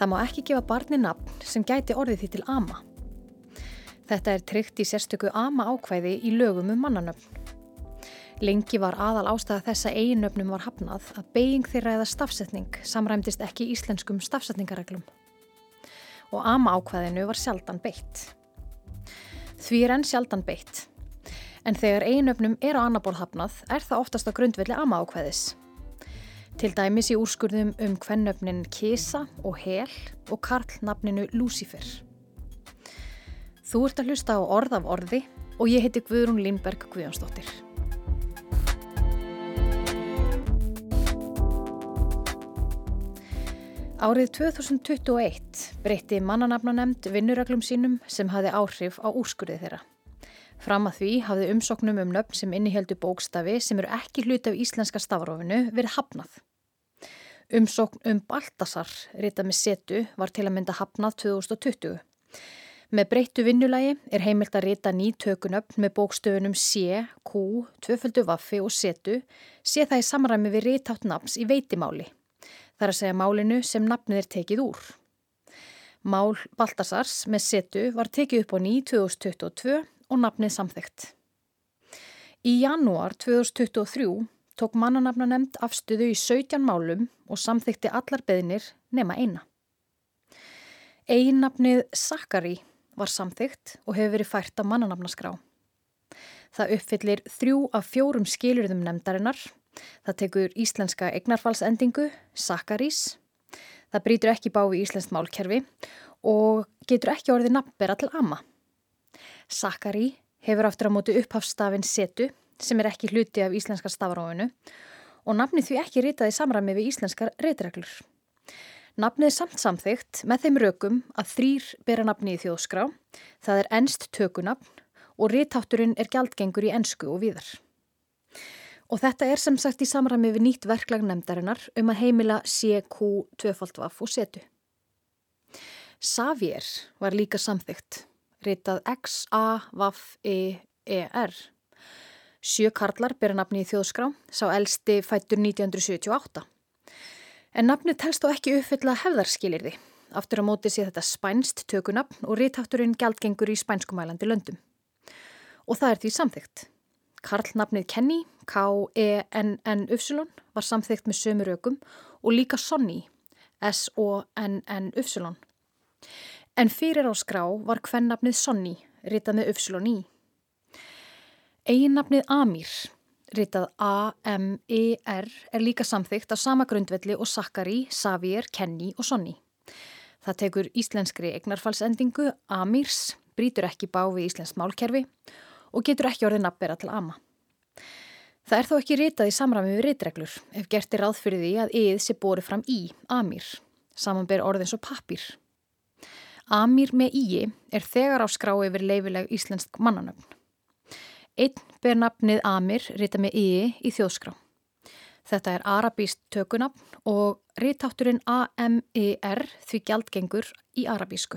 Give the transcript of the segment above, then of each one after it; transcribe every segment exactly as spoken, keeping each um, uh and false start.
Það má ekki gefa barni nafn sem gæti orðið því til ama. Þetta er tryggt í sérstöku ama ákvæði í lögum um mannanöfn. Lengi var aðal ástæða þess að eiginnöfnum var hafnað að beyging þeirra eða stafsetning samræmdist ekki íslenskum stafsetningareglum. Og ama ákvæðinu var sjaldan beitt. Því er enn sjaldan beitt. En þegar eiginnöfnum er á annað borð hafnað er það oftast á grundvelli ama ákvæðis. Til dæmis í úrskurðum um kvennöfnin Kisa og Hel og karlnafninu Lúsífer. Þú ert að hlusta á orð af orði og ég heiti Guðrún Línberg Guðjónsdóttir. Árið tvö þúsund tuttugu og eitt breytti mannanafnanefnd vinnureglum sínum sem hafði áhrif á úrskurði þeirra. Fram að því hafði umsóknum um nöfn sem innihéldu bókstafi sem eru ekki hluti af íslenska stafrófinu verið hafnað. Umsókn um Baltasar, ritað með setu, var til að mynda hafnað tvö þúsund tuttugu. Með breyttu vinnulagi er heimilt að rita ný tökunöfn með bókstöfunum C, Q, tvöföldu vaffi og setu, sé það í samræmi við rithátt nafns í veitimáli. Það er að segja málinu sem nafnið er tekið úr. Mál Baltasars með setu var tekið upp á ný tvö þúsund tuttugu og tvö og nafnið samþykkt. Í janúar tvö þúsund tuttugu og þrjú tók mannanafnanefnd afstöðu í sautján málum og samþykkti allar beiðnir nema eina. Eiginnafnið Sakari var samþykkt og hefur verið fært á mannanafnaskrá. Það uppfyllir þrjú af fjórum skilyrðum nefndarinnar. Það tekur íslenska eignarfallsendingu, Sakarís. Það brýtur ekki í bágu íslenskt málkerfi og getur ekki orðið nafnbera til ama. Sakari hefur aftur á móti upphafsstafinn setu sem er ekki hluti af íslenska stafrófinu og nafnið því ekki ritað í samræmi við íslenskar ritreglur. Nafnið er samt samþykkt með þeim rökum að þrír bera nafnið í þjóðskrá, það er enskt tökunafn og rithátturinn er gjaldgengur í ensku og víðar. Og þetta er sem sagt í samræmi við nýtt verklag nefndarinnar um að heimila C Q tvöfalt vaff og setu. Xavier var líka samþykkt, ritað X A vaff E E R. Sjö karlar bera nafni í þjóðskrá, sá elsti fæddur nítján hundruð sjötíu og átta. En nafnið telst þó ekki uppfylla hefðarskilyrði. Aftur á móti sé þetta spænskt tökunafn og rithátturinn gjaldgengur í spænskumælandi löndum. Og það er því samþykkt. Karlnafnið Kenny, K E N N Y, var samþykkt með sömu rökum og líka Sonny, S O N N Y. En fyrir á skrá var kvennafnið Sonny, ritað með Y. Eiginnafnið Amir, ritað A M I R, er líka samþykkt á sama grundvelli og Sakari, Xavier, Kenny og Sonny. Það tekur íslenskri eignarfallsendingu Amirs, brýtur ekki í bágu við íslenskt málkerfi og getur ekki orðið nafnbera til ama. Það er þó ekki ritað í samræmi við ritreglur ef gert er ráð fyrir því að ið sé borið fram í, Amir, samanber orð eins og pappír. Amir með í er þegar á skrá yfir leyfileg íslensk mannanöfn. Einn ber nafnið Amir ritað með í í þjóðskrá. Þetta er arabískt tökunafn og rithátturinn A M I R því gjaldgengur í arabísku.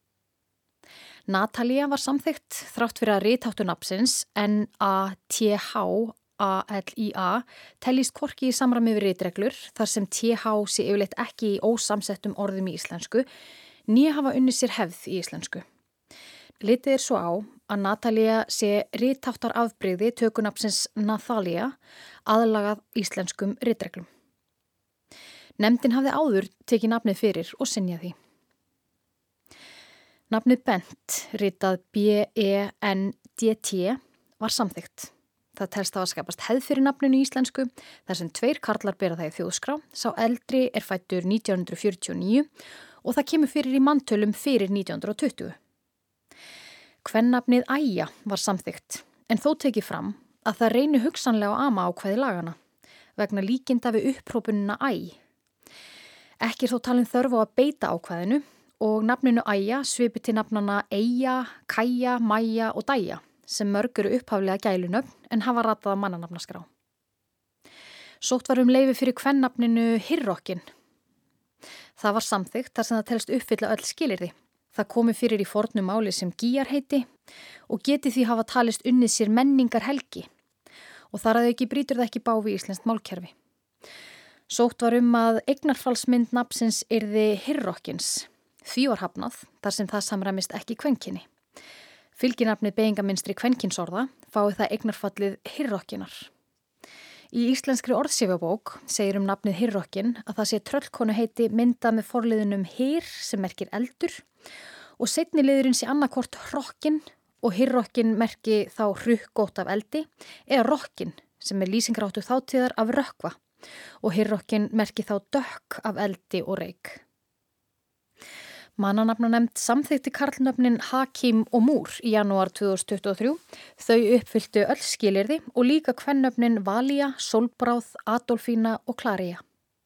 Natalia var samþykkt þrátt fyrir að ritháttur nafnsins N A T H A L I A teljist hvorki í samræmi við ritreglur þar sem T H sé yfirleitt ekki í ósamsettum orðum í íslensku, né hafa unnið sér hefð í íslensku. Litið er svo á að Natalia sé ritháttar afbrigði tökunafnsins Nathalia aðlagað íslenskum ritreglum. Nefndin hafði áður tekið nafnið fyrir og synjað því. Nafnið Bent, ritað B E N D T, var samþykkt. Það telst á að skapast hefð fyrir nafninu í íslensku, þar sem tveir karlar bera það í þjóðskrá, sá eldri er fæddur nítján hundruð fjörutíu og níu og það kemur fyrir í manntölum fyrir nítján hundruð tuttugu. Kvennafnið Æja var samþykkt, en þó tekið fram að það reyni hugsanlega á ama ákvæði lagana, vegna líkinda við upphrópunina Æ. Ekki er þó talin þörf á að beita ákvæðinu, og nafninu Æja svipi til nafnana Eyja, Kaja, Maja og Dæja sem mörg eru upphaflega gælunöfn en hafa ratað á mannanafnaskrá. Sótt var um leyfi fyrir kvennafninu Hirrokin. Það var samþykkt þar sem það telst uppfylla öll skilyrði. Það komi fyrir í fornu máli sem gýjarheiti og geti því hafa talist unnið sér menningar helgi og þar að auki brýtur það ekki bávi íslenskt málkerfi. Sótt var um að eignarfallsmynd nafnsins yrði Hyrrokkins. Því var hafnað þar sem það samræmist ekki kvenkyni. Fylginafnið beygingaminstri kvenkynsorða fái það eignarfallið Hyrrokkinar. Í íslenskri orðsifjabók segir um nafnið Hyrrokkin að það sé tröllkonu heiti myndað með forliðunum hyr sem merkir eldur og seinni liðurinn sé annarkvort hrokkin og Hyrrokkin merki þá hrukkótt af eldi eða rokkin sem er lýsingaráttu þátíðar af rökkva og Hyrrokkin merki þá dökk af eldi og reyk. Mannanafnanefnd samþykkti karlnöfnin Hakim og Múr í janúar tvö þúsund tuttugu og þrjú. Þau uppfylltu öll skilyrði og líka kvennöfnin Valía, Sólbráð, Adolfína og Klaría.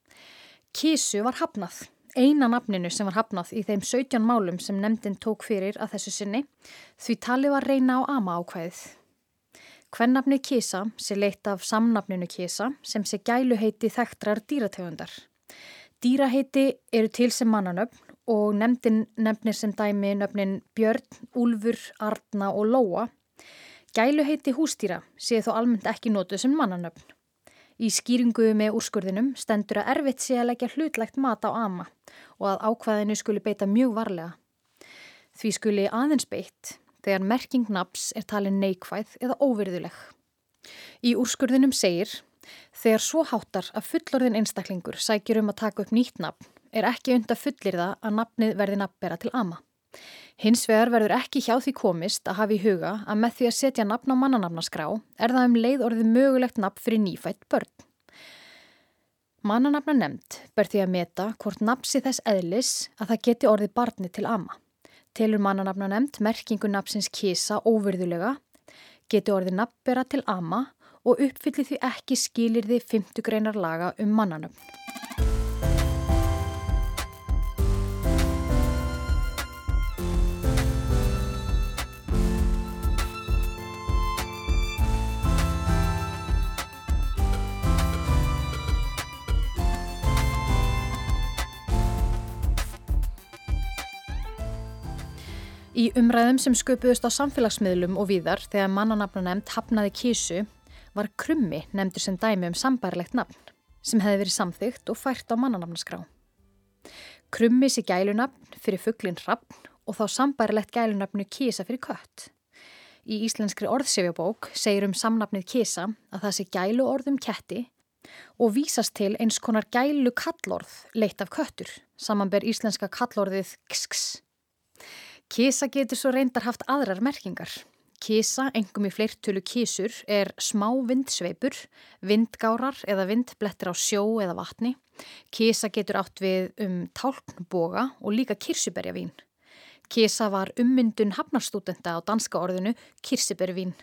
Kisu var hafnað, eina nafninu sem var hafnað í þeim sautján málum sem nefndin tók fyrir að þessu sinni, því talið var reyna á ama ákvæðið. Kvennafnið Kisa sé leitt af samnafninu Kisa sem sé gæluheiti þekktrar dýrategundar. Dýraheiti eru til sem mannanöfn og nefndin nefnir sem dæmi nöfnin Björn, Úlfur, Arna og Lóa. Gæluheiti húsdýra sé þó almennt ekki notuð sem mannanöfn. Í skýringu með úrskurðinum stendur að erfitt sé að leggja hlutlægt mat á ama og að ákvæðinu skuli beita mjög varlega. Því skuli aðeins beitt þegar merking nafns er talin neikvæð eða óvirðuleg. Í úrskurðinum segir: þegar svo háttar að fullorðin einstaklingur sækir um að taka upp nýtt nafn er ekki unnt að fullyrða að nafnið verði nafnbera til ama. Hins vegar verður ekki hjá því komist að hafa í huga að með því að setja nafn á mannanafnaskrá er það um leið orðið mögulegt nafn fyrir nýfætt börn. Mannanafnanefnd ber því að meta hvort nafn sé þess eðlis að það geti orðið barni til ama. Telur mannanafnanefnd merkingu nafnsins Kisa óvirðulega, geti orðið nafnbera til ama og uppfylli því ekki skilyrði fimmtu greinar laga um mannanöfn. Í umræðum sem sköpuðust á samfélagsmiðlum og víðar þegar mannanafnanefnd hafnaði Kisu var Krummi nefndur sem dæmi um sambærilegt nafn sem hefði verið samþykkt og fært á mannanafnaskrá. Krummi sé gælunafn fyrir fuglinn hrafn og þá sambærilegt gælunafnu Kisa fyrir kött. Í íslenskri orðsifjabók segir um samnafnið Kisa að það sé gæluorð um ketti og vísast til eins konar gælu kallorð leitt af köttur, samanber íslenska kallorðið ksks. Kisa getur svo reyndar haft aðrar merkingar. Kisa, einkum í fleirtölu kisur, er smá vindsveipur, vindgárar eða vindblettir á sjó eða vatni. Kisa getur átt við um tálknboga og líka kirsuberjavín. Kisa var ummyndun hafnarstúdenta á danska orðinu kirsuberjavín.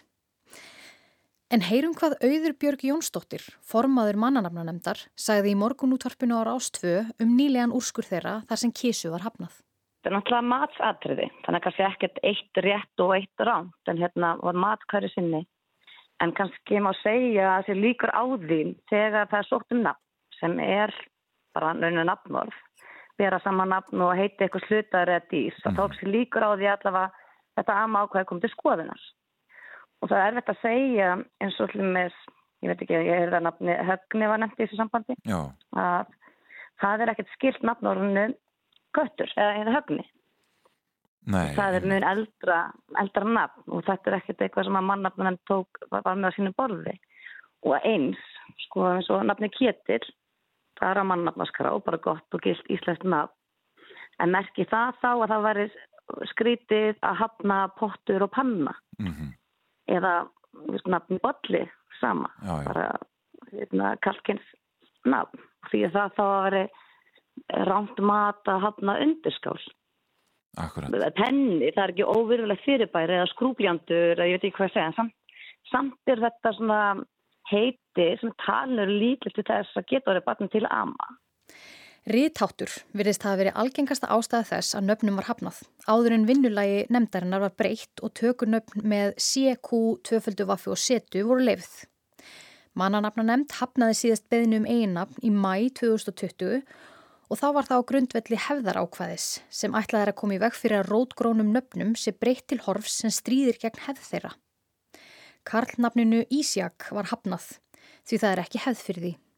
En heyrum hvað Auður Björg Jónsdóttir, formaður mannanafnanefndar, sagði í morgunútvarpinu á Rás tvö um nýlegan úrskurð þeirra þar sem Kisu var hafnað. Þetta er náttúrulega matsatriði, þannig að kannski ekkert eitt rétt og eitt ránt, en hérna var mat hverju sinni. En kannski má segja að það líkur á því þegar það er sótt um nafn sem er bara rauninu nafnorð, bera saman nafn og heiti eitthvað slutaður eða dýr. Það tók sér líkur á því allavega þetta ama ákvæði kom til skoðunar. Og það er erfitt að segja eins og til með, ég veit ekki, ég heyrði að nafni Högni var nefnt í þessu sambandi, Já. að það er ekkert skilt nafnorðinu köttur eða eða högni. Nei. Það er mjög eldra, eldra nafn og þetta er ekkert eitthvað sem að mannafnanefnd tók var með á sínu borði. Og eins, sko eins og nafni Ketill, það er að mannafnaskrá, bara gott og gilt íslenskt nafn. En merki það þá að það væri skrítið að hafna pottur og panna. Mm-hmm. Eða veist, nafni bolli sama, Já, já. bara hérna, kallkyns nafn. Því að það þá að veri rámt mat að hafna undirskál. Akkurat. Penni, það er ekki óvirðulegt fyrirbæri eða skrúbljandur, eða ég veit ekki hvað að segja. Samt, samt er þetta svona heiti sem talur líklegt til þess að geta orðið barn til ama. Ritháttur virðist hafa verið algengasta ástæða þess að nöfnum var hafnað. Áður en vinnulagi nefndarinnar var breytt og tökunöfn með C Q, tvöföldu vaffi og setu voru leyfð. Mannanafnanefnd hafnaði síðast beiðni um eiginnafn í maí tvö þúsund og tuttugu og þá var það á grundvelli hefðarákvæðis sem ætlað er að koma í veg fyrir að rótgrónum nöfnum sé breytt til horfs sem stríðir gegn hefð þeirra. Karlnafninu Ísjak var hafnað því það er ekki hefð fyrir því.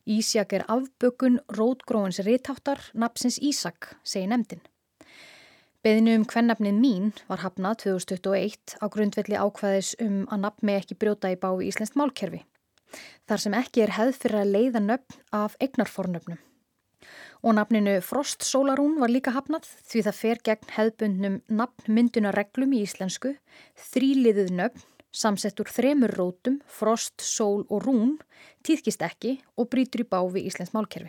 Ísjak er afbökun rótgróins ritháttar nafnsins Ísak, segir nefndin. Beiðni um kvennafnið mín var hafnað tvö þúsund tuttugu og eitt á grundvelli ákvæðis um að nafn megi ekki brjóta í bágu íslenskt málkerfi, þar sem ekki er hefð fyrir að leiða nöfn af eignarfornöfnum. Og nafninu Frost Sólarún var líka hafnað því það fer gegn hefðbundnum nafnmyndunarreglum í íslensku, þríliðuð nöfn, samsett úr þremur rótum, frost, sól og rún, tíðkist ekki og brýtur í bágu við íslenskt málkerfi.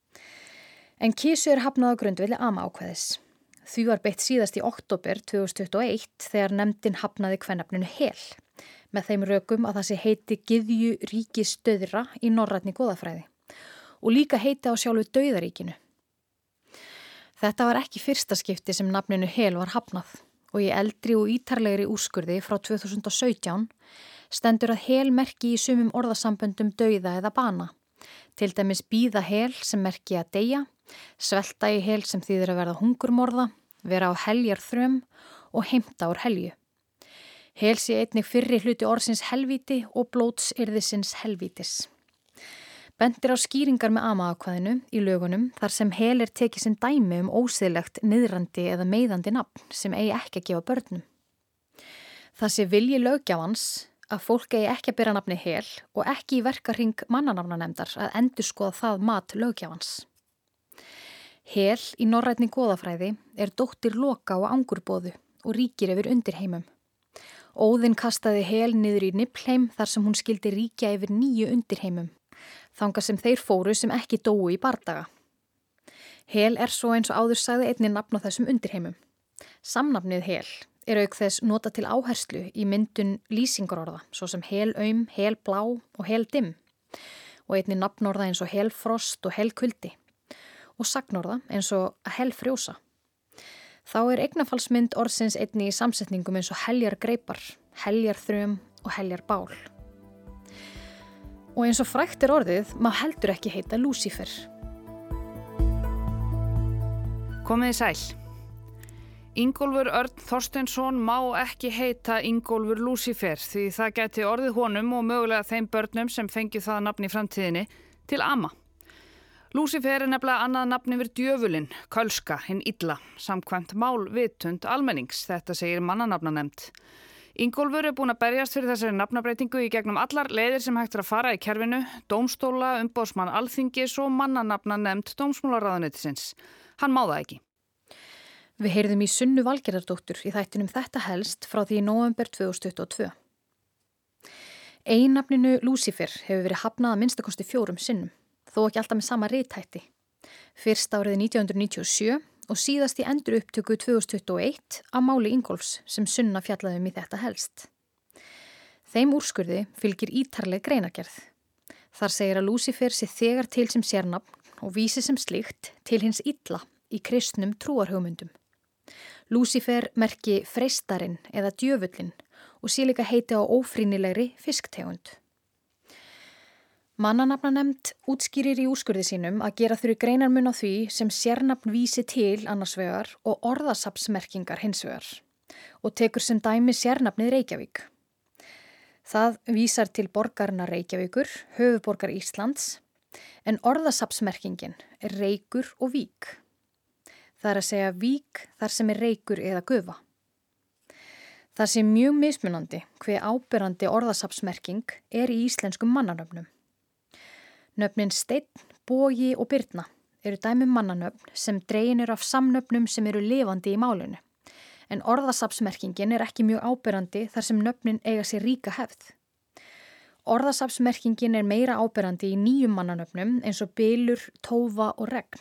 En kísu er hafnað á grundvelli ama ákvæðis. Því var beitt síðast í október tvö þúsund tuttugu og eitt þegar nefndin hafnaði kvennafninu Hel, með þeim rökum að það sé heiti gyðju ríkisstöðra í norrænni goðafræði og líka heiti á sjálfu dauðaríkinu. Þetta var ekki fyrsta skipti sem nafninu Hel var hafnað og í eldri og ítarlegri úrskurði frá tvö þúsund og sautján stendur að Hel merki í sumum orðasamböndum dauða eða bana, til dæmis bíða Hel sem merki að deyja, svelta í Hel sem þýðir að verða hungurmorða, vera á heljarþröm og heimta úr helju. Hel sé einnig fyrri hluti orðsins helvíti og blótsyrðisins helvítis. Bendir á skýringar með ama-ákvæðinu í lögunum þar sem Hel er tekið sem dæmi um ósiðlegt, niðrandi eða meiðandi nafn sem eigi ekki að gefa börnum. Það sé vilji löggjafans að fólk eigi ekki að bera nafni Hel og ekki í verkahring mannanafnanefndar að endurskoða það mat löggjafans. Hel í norrænni goðafræði er dóttir Loka og Angurboðu og ríkir yfir undirheimum. Óðinn kastaði Hel niður í Niflheim þar sem hún skildi ríkja yfir níu undirheimum, þangað sem þeir fóru sem ekki dóu í bardaga. Hel er svo eins og áður sagði einnig nafn á þessum undirheimum. Samnafnið Hel er auk þess nota til áherslu í myndun lýsingarorða, svo sem helaum, helblá og heldimm og einnig nafnorða eins og helfrost og helkuldi og sagnorða eins og að helfrjósa. Þá er eignafallsmynd orðsins einnig í samsetningum eins og heljargreipar, heljarþröm og heljarbál. Og eins og frægt er orðið, má heldur ekki heita Lúsífer. Komið í sæl. Ingólfur Örn Þorsteinsson má ekki heita Ingólfur Lúsífer því það gæti orðið honum og mögulega þeim börnum sem fengju það nafn í framtíðinni til ama. Lúsífer er nefnilega annað nafn yfir djöfulinn, kölska, hinn illa, samkvæmt málvitund almennings, þetta segir mannanafnanefnd. Ingólfur er búin að berjast fyrir þessari nafnabreitingu í gegnum allar leiðir sem hægt er að fara í kerfinu, dómstóla, umboðsmann Alþingis og mannanafnanefnd dómsmálaráðuneytisins. Hann má það ekki. Við heyrðum í Sunnu Valgerðardóttur í þættinum Þetta helst frá því í nóvember tvö þúsund tuttugu og tvö. Eiginnafninu Lúsífer hefur verið hafnað að minnsta kosti fjórum sinnum, þó ekki alltaf með sama rithætti. Fyrst árið nítján hundruð níutíu og sjö og síðast í endur upptöku tvö þúsund tuttugu og eitt á máli Ingólfs sem Sunna fjallaði um í Þetta helst. Þeim úrskurði fylgir ítarleg greinargerð. Þar segir að Lúsífer sé þegar til sem sérnafn og vísi sem slíkt til hins illa í kristnum trúarhugmyndum. Lúsífer merki freistarinn eða djöfullin og sé líka heiti á ófrýnilegri fisktegund. Mannanafnanefnd útskýrir í úrskurði sínum að gera þurfi greinarmun á því sem sérnafn vísi til annars vegar og orðasafnsmerkingar hins vegar og tekur sem dæmi sérnafnið Reykjavík. Það vísar til borgarinnar Reykjavíkur, höfuðborgar Íslands, en orðasafnsmerkingin er reykur og vík. Það er að segja vík þar sem er reykur eða gufa. Það sé mjög mismunandi hve áberandi orðasafnsmerking er í íslenskum mannanöfnum. Nöfnin Steinn, Bogi og Birna eru dæmi mannanöfn sem dregin eru af samnöfnum sem eru lifandi í málinu, en orðasafnsmerkingin er ekki mjög áberandi þar sem nöfnin eiga sér ríka hefð. Orðasafnsmerkingin er meira áberandi í nýjum mannanöfnum eins og bylur, tófa og regn.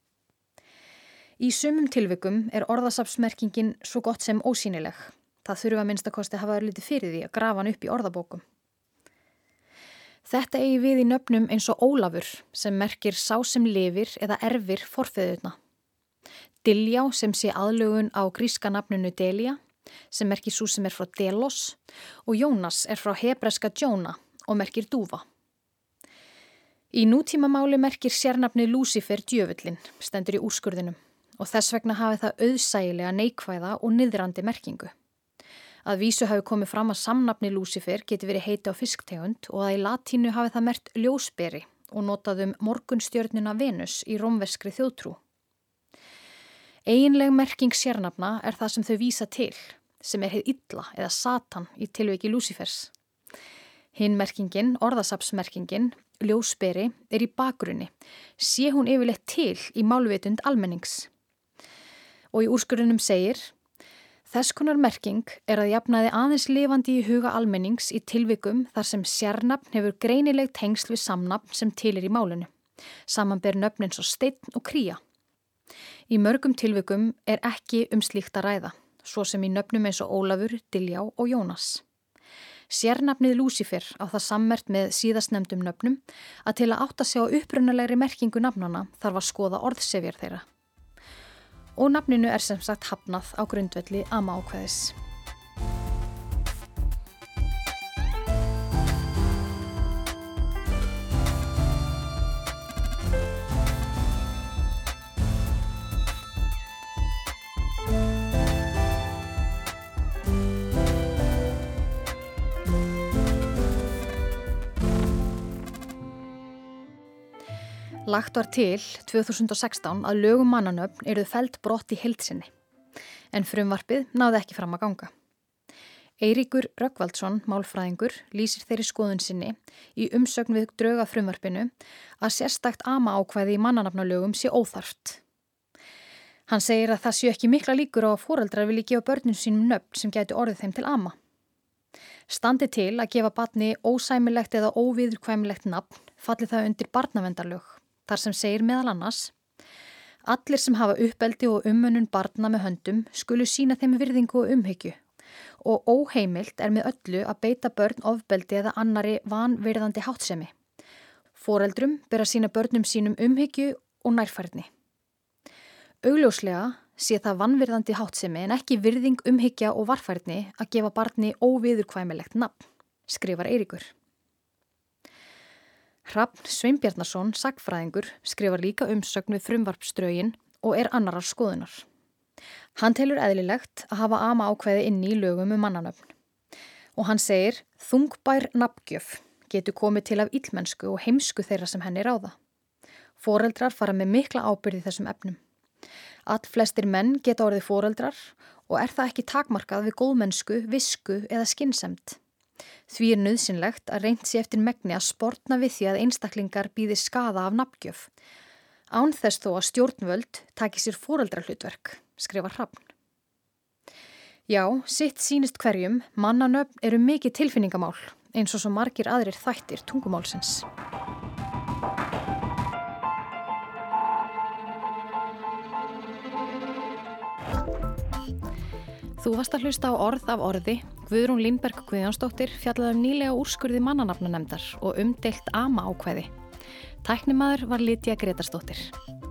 Í sumum tilvikum er orðasafnsmerkingin svo gott sem ósýnileg. Það þurfa að minnsta kosti að hafa örlítið fyrir því að grafa hann upp í orðabókum. Þetta eigi við í nöfnum eins og Ólafur sem merkir sá sem lifir eða erfir forfeðurna. Diljá sem sé aðlögun á gríska nafninu Delía sem merkir sú sem er frá Delos og Jónas er frá hebreska Jóna og merkir dúfa. Í nútímamáli merkir sérnafni Lúsífer djöfullin, stendur í úrskurðinum og þess vegna hafi það auðsægilega neikvæða og niðrandi merkingu. Að vísu hafi komið fram að samnafni Lúsífer geti verið heiti á fisktegund og að í latínu hafi það merkt ljósberi og notað um morgunstjörnuna Venus í rómverskri þjóðtrú. Eiginleg merking sérnafna er það sem þau vísa til, sem er hið illa eða Satan í tilviki Lúsífers. Hinn merkingin, orðasafnsmerkingin, ljósberi, er í bakgrunni, sé hún yfirleitt til í málvitund almennings. Og í úrskurðunum segir, þess konar merking er að jafnaði aðeins lifandi í huga almennings í tilvikum þar sem sérnafn hefur greinileg tengsl við samnafn sem til er í málinu. Samanber nöfn eins og steinn og kría. Í mörgum tilvikum er ekki um slíkt að ræða, svo sem í nöfnum eins og Ólafur, Diljá og Jónas. Sérnafnið Lúsífer á það sammert með síðastnefndum nöfnum að til að átta sig á upprunalegri merkingu nafnana þarf að skoða orðsefjar þeirra. Og nafninu er sem sagt hafnað á grundvelli ama-ákvæðis. Lagt var til tvö þúsund og sextán að lögum mannanöfn eruð felld brott í heild sinni, en frumvarpið náði ekki fram að ganga. Eiríkur Rögnvaldsson, málfræðingur, lýsir þeirri skoðun sinni í umsögn við dröga frumvarpinu að sérstakt ama-ákvæði í mannanafnalögum sé óþarft. Hann segir að það séu ekki mikla líkur á að foreldrar vilji gefa börnum sínum nöfn sem gætu orðið þeim til ama. Standi til að gefa barni ósæmilegt eða óviðurkvæmilegt nafn falli það undir barnaverndarlög. Þar sem segir meðal annars, allir sem hafa uppeldi og umönnun barna með höndum skulu sína þeim virðingu og umhyggju og óheimilt er með öllu að beita börn ofbeldi eða annari vanvirðandi háttsemi. Foreldrum ber að sína börnum sínum umhyggju og nærfærni. Augljóslega sé það vanvirðandi háttsemi en ekki virðing, umhyggja og varfærni að gefa barni óviðurkvæmilegt nafn, skrifar Eiríkur. Hrafn Sveinbjarnason, sagnfræðingur, skrifar líka umsögn við frumvarpsdrögin og er annarar skoðunar. Hann telur eðlilegt að hafa ama-ákvæði inni í lögum um mannanöfn. Og hann segir, þungbær nafngjöf getur komið til af illmennsku og heimsku þeirra sem henni ráða. Foreldrar fara með mikla ábyrgð í þessum efnum. All flestir menn geta orðið foreldrar og er það ekki takmarkað við góðmennsku, visku eða skynsemd. Því er nauðsynlegt að reynt sé eftir megni að sportna við því að einstaklingar bíði skaða af nafngjöf. Án þess þó að stjórnvöld taki sér foreldrahlutverk, skrifar Hrafn. Já, sitt sýnist hverjum, mannanöfn eru mikið tilfinningamál, eins og svo margir aðrir þættir tungumálsins. Þú varst að hlusta á orð af orði. Guðrún Línberg Guðjónsdóttir fjallaði um nýlega úrskurði mannanafnanefndar og umdeilt ama-ákvæði. Tæknimaður var Lydía Grétarsdóttir.